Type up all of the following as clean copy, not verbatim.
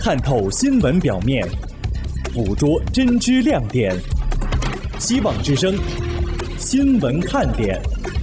探透新闻表面，捕捉真知亮点。希望之声，新闻看点。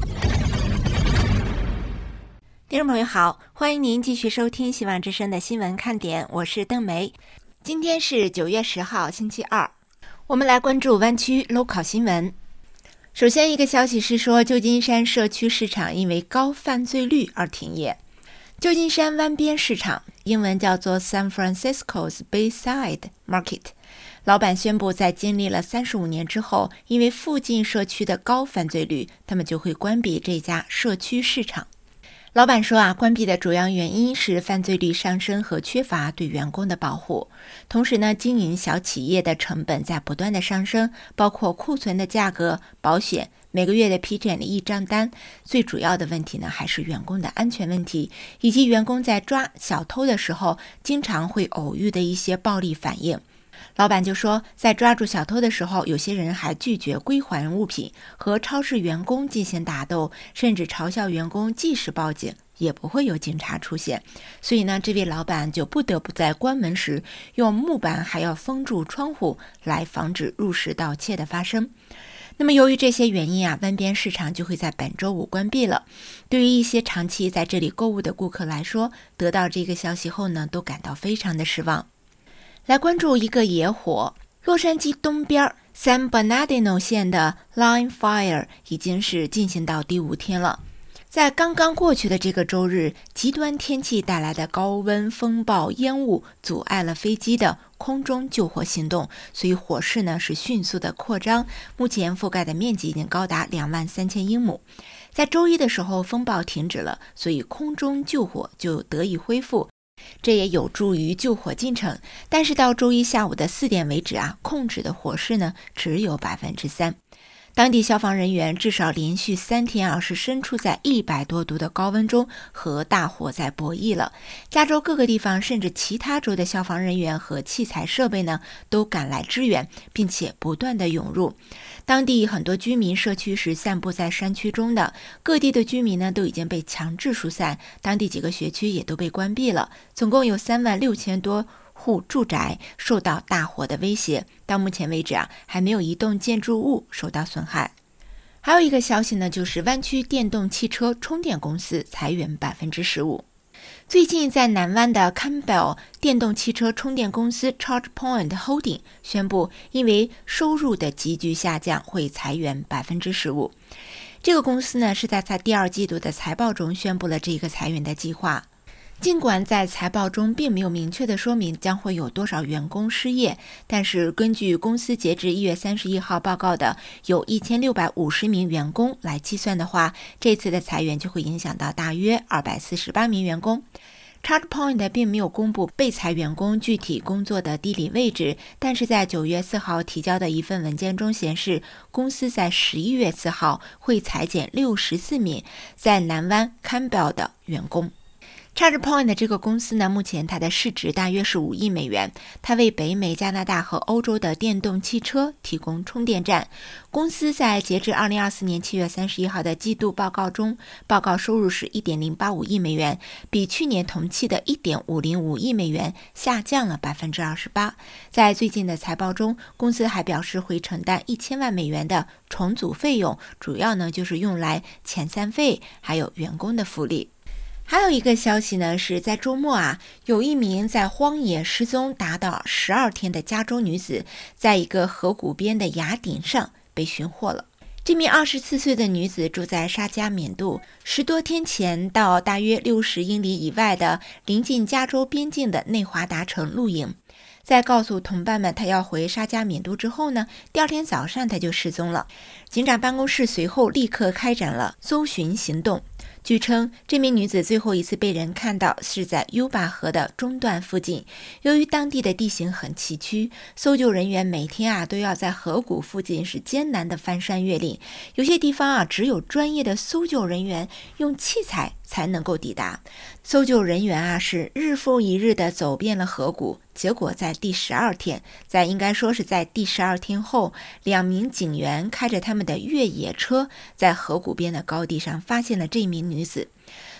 听众朋友好，欢迎您继续收听希望之声的新闻看点，我是邓梅。今天是9月10号，星期二，我们来关注湾区 local 新闻。首先一个消息是说，旧金山社区市场因为高犯罪率而停业。旧金山湾边市场，英文叫做 San Francisco's Bayside Market， 老板宣布在经历了35年之后，因为附近社区的高犯罪率，他们就会关闭这家社区市场。老板说关闭的主要原因是犯罪率上升和缺乏对员工的保护。同时呢，经营小企业的成本在不断的上升，包括库存的价格、保险、每个月的批准的议账单。最主要的问题呢，还是员工的安全问题，以及员工在抓小偷的时候，经常会偶遇的一些暴力反应。老板就说，在抓住小偷的时候，有些人还拒绝归还物品，和超市员工进行打斗，甚至嘲笑员工即使报警也不会有警察出现。所以呢，这位老板就不得不在关门时用木板还要封住窗户，来防止入室盗窃的发生。那么由于这些原因湾边市场就会在本周五关闭了。对于一些长期在这里购物的顾客来说，得到这个消息后呢，都感到非常的失望。来关注一个野火，洛杉矶东边San Bernardino 县的 Line Fire 已经是进行到第5天了。在刚刚过去的这个周日，极端天气带来的高温、风暴、烟雾阻碍了飞机的空中救火行动，所以火势呢是迅速的扩张，目前覆盖的面积已经高达23000英亩。在周一的时候，风暴停止了，所以空中救火就得以恢复，这也有助于救火进程。但是到周一下午的4点为止控制的火势呢只有 3%。当地消防人员至少连续3天是身处在100多度的高温中，和大火在博弈了。加州各个地方甚至其他州的消防人员和器材设备呢都赶来支援，并且不断的涌入。当地很多居民社区是散布在山区中的，各地的居民呢都已经被强制疏散，当地几个学区也都被关闭了，总共有36000多户住宅受到大火的威胁。到目前为止还没有一栋建筑物受到损害。还有一个消息呢，就是湾区电动汽车充电公司裁员 15%。最近在南湾的 Campbell 电动汽车充电公司 ChargePoint Holding 宣布，因为收入的急剧下降，会裁员 15%。这个公司呢是在第2季度的财报中宣布了这个裁员的计划。尽管在财报中并没有明确的说明将会有多少员工失业，但是根据公司截至1月31号报告的有1650名员工来计算的话，这次的裁员就会影响到大约248名员工。ChargePoint 并没有公布被裁员工具体工作的地理位置，但是在9月4号提交的一份文件中显示，公司在11月4号会裁减64名在南湾 Campbell 的员工。ChargePoint 这个公司呢，目前它的市值大约是5亿美元，它为北美、加拿大和欧洲的电动汽车提供充电站。公司在截至2024年7月31号的季度报告中，报告收入是 1.085 亿美元，比去年同期的 1.505 亿美元下降了 28%。在最近的财报中，公司还表示会承担1000万美元的重组费用，主要呢就是用来遣散费还有员工的福利。还有一个消息呢，是在周末有一名在荒野失踪达到12天的加州女子，在一个河谷边的崖顶上被寻获了。这名24岁的女子住在沙加缅度，10多天前到大约60英里以外的临近加州边境的内华达城露营。在告诉同伴们他要回沙加缅度之后呢，第2天早上他就失踪了。警长办公室随后立刻开展了搜寻行动。据称，这名女子最后一次被人看到是在尤巴河的中段附近。由于当地的地形很崎岖，搜救人员每天都要在河谷附近是艰难的翻山越岭，有些地方只有专业的搜救人员用器材才能够抵达。搜救人员是日复一日的走遍了河谷，结果在第12天，应该说是在第12天后，2名警员开着他们的越野车在河谷边的高地上发现了这名女子。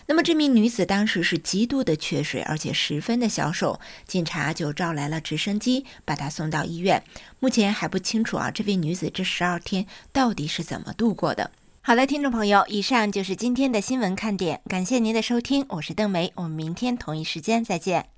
那么这名女子当时是极度的缺水，而且十分的消瘦，警察就召来了直升机把她送到医院。目前还不清楚这位女子这12天到底是怎么度过的。好了，听众朋友，以上就是今天的新闻看点，感谢您的收听，我是邓梅，我们明天同一时间再见。